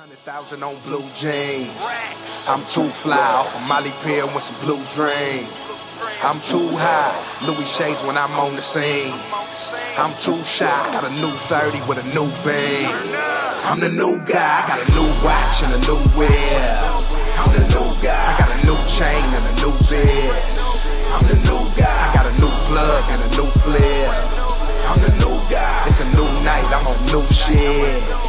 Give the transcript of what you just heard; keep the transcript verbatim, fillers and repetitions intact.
Hundred thousand on blue jeans. I'm too fly off a Molly pill with some blue dream. I'm too high, Louis shades when I'm on the scene. I'm too shy, got a new thirty with a new beam. I'm the new guy, got a new watch and a new whip. I'm the new guy, I got a new chain and a new bitch. I'm the new guy, I got a new plug and a new flip. I'm the new guy, it's a new night, I'm on new shit.